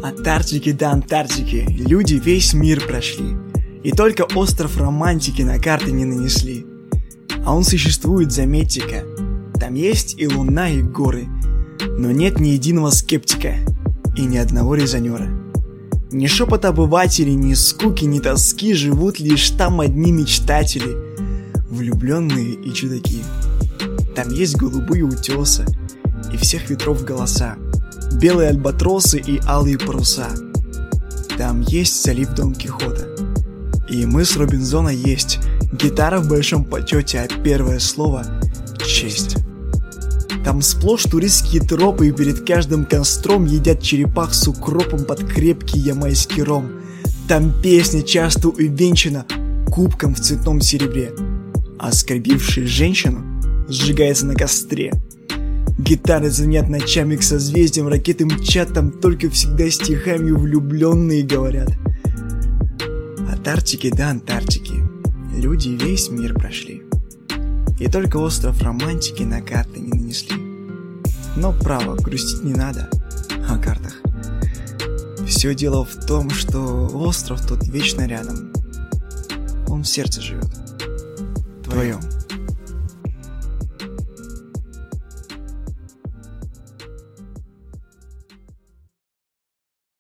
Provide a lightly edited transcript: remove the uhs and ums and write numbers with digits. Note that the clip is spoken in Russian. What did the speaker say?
От Арктики до Антарктики люди весь мир прошли, и только остров романтики на карты не нанесли. А он существует, заметьте-ка. Там есть и луна, и горы, но нет ни единого скептика и ни одного резонера. Ни шепот обывателей, ни скуки, ни тоски, живут лишь там одни мечтатели, влюбленные и чудаки. Там есть голубые утесы и всех ветров голоса, белые альбатросы и алые паруса. Там есть залив Дон Кихота, и мыс Робинзона есть, гитара в большом почете, а первое слово — честь. Там сплошь туристские тропы, и перед каждым костром едят черепах с укропом под крепкий ямайский ром. Там песня часто увенчана кубком в цветном серебре, а оскорбивший женщину сжигается на костре. Гитары звенят ночами к созвездиям, ракеты мчат, там только всегда стихами влюбленные говорят. От Арктики до Антарктики люди весь мир прошли, и только остров романтики на карты не нанесли. Но право, грустить не надо о картах. Все дело в том, что остров тот вечно рядом. Он в сердце живет, твоем.